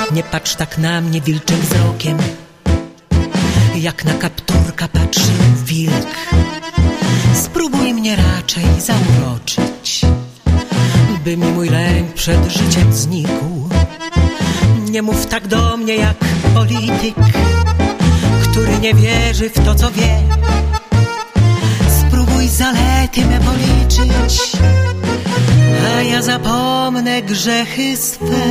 Nie patrz tak na mnie wilczym wzrokiem, jak na kapturka patrzy wilk. Spróbuj mnie raczej zauroczyć, by mi mój lęk przed życiem znikł. Nie mów tak do mnie jak polityk, który nie wierzy w to, co wie. Spróbuj zalety me policzyć, a ja zapomnę grzechy swe.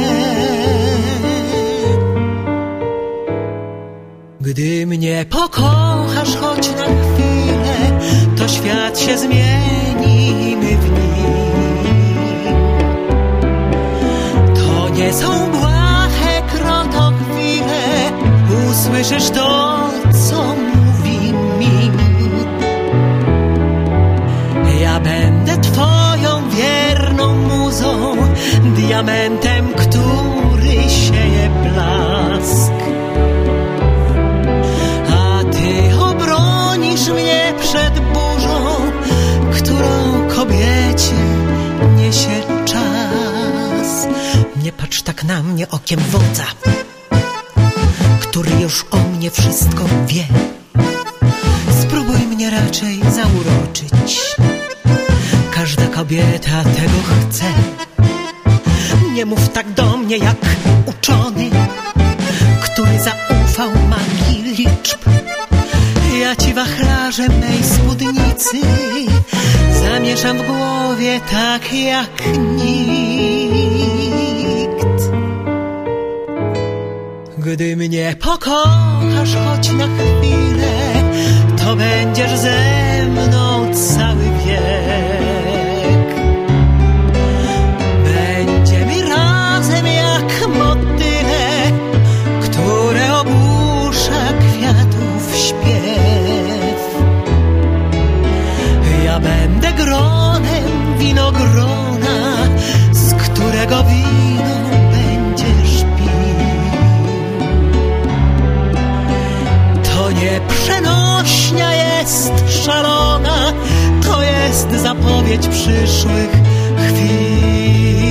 Gdy mnie pokochasz choć na chwilę, to świat się zmieni, my w nim. To nie są błahe krotochwile, usłyszysz to, co mówi mi. Ja będę twoją wierną muzą, diamentem, który sieje blask. A ty obronisz mnie przed burzą, którą kobiecie niesie czas. Nie patrz tak na mnie okiem wodza, który już o mnie wszystko wie. Spróbuj mnie raczej zauroczyć, każda kobieta tego chce. Nie mów tak do mnie jak uczony, który zaufał magii liczb. Ja ci wachlarzem mej spódnicy zamieszam w głowie tak jak nikt. Gdy mnie pokochasz choć na chwilę, to będziesz ze mną cały wiek. Będziemy razem jak motyle, które ogłusza kwiatów śpiew. Ja będę gronem winogrona, z którego wino będziesz pił. To nieprzenośnia jest szalona, to jest zapowiedź przyszłych chwil.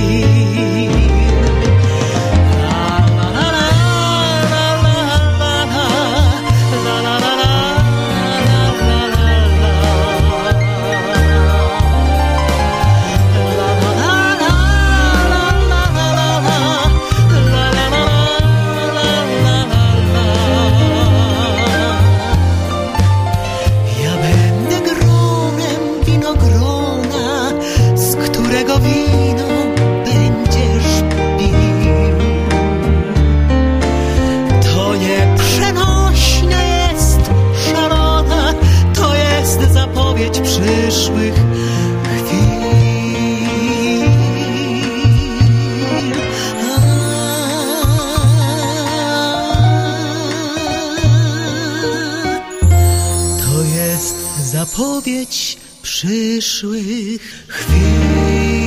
Przyszłych chwil. To jest zapowiedź przyszłych chwil.